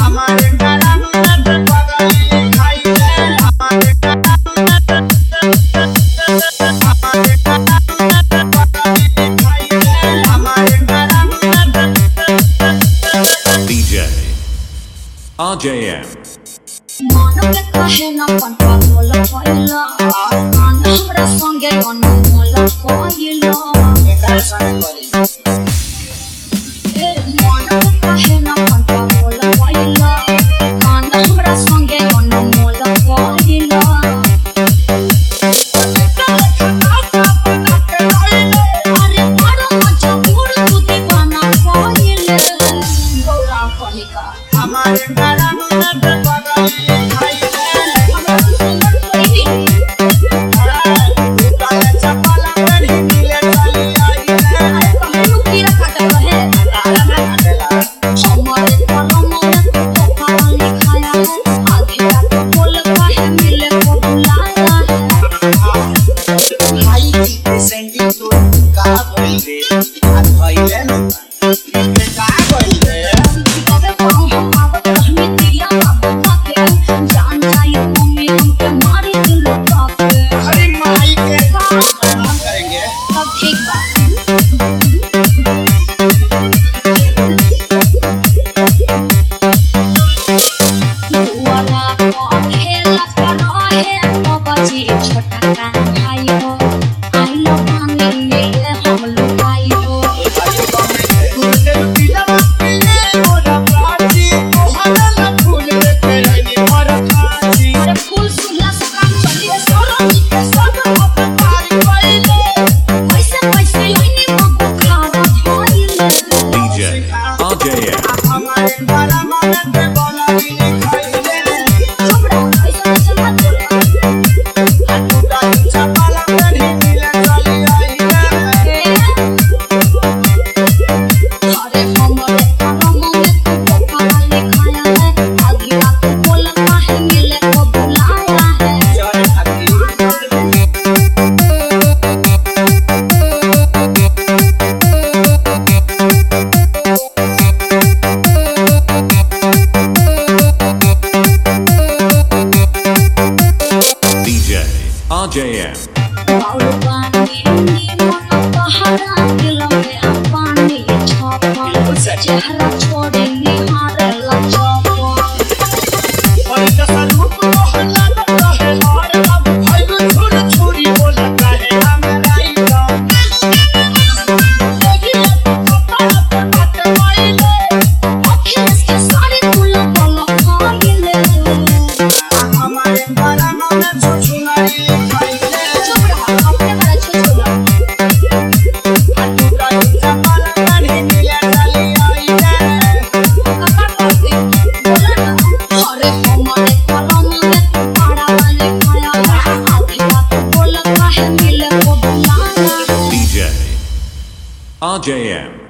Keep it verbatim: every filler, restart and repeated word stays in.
हमारे गला में पगली खाई ले हमारे गला में हमारे गला में पगली खाई ले हमारे गला में D J R J M Mana ke kahena pan pagola koila Mana हमरा संगे अनमोला कोइला एकरा संग करी Mana ke kahena pan pagola koila Mana हमरा संगे अनमोला कोइला अरे बड़ा मजा उड़ तू दीवाना कोइले गौरा कनिका हमारे गला में पगली खाई ले हमरा सुंदर कोइली काले चपला करी मिले चली आई ले कहलू कीड़ा काटल रहे तारा ना काटेला हमारे कलम में तो पानी खाया है आगे रात बोल काहे मिले को बुलाया है भाई की पेशेंटी तो का बोल दे आ भइले न इनके का बोल दे कबे कहूं हम आवत रहनी दिया बाबा के जान जाई मम्मी हमके मारी दिल के अरे माई के काम करेंगे सब ठीक बा दुआरा को खेला करो है ओ बची छोटा का भाई हो आई लो पानी ले हम लुकाई हो गुरते पीला पीले मोरा प्राची तोहरा ना फूल लेके आईनी हर खाची अरे फूल सुला से काम चली सोरो के सब अब पारी पइले पैसे पैसे ओइनी मको खारा होइले D J R J M हमारे गला में पगली खाई ले छोड़ा पैसे चला चला काले चपला करी मिले चली आई ले अरे हमरे कलम में तो पानी खाया है आगे रात बोल काहे मिले को बुलाया है चल खाती D J R J M बाउल पानी मन पहाड़ा दिल में पानी छापा चेहरा छोड़े निहार लचपा और जैसा रूप मोहल्ला में रहे हर अब भाई को छोड़ छोरी बोला रहे हमारा ही काम लगी पता पता मायने अखिलेश के सारे फूल बोलो खाइले हमारे गला में छुछुनारी खाई ले चुप रहा अपने बारे छोड़ो काले चपला करी मिले चली आई ले काका करते बोला ना अरे हमारे कलम में तो पाड़ा वाले खाया है आगे रात बोल काहे मिले को बुलाया D J R J M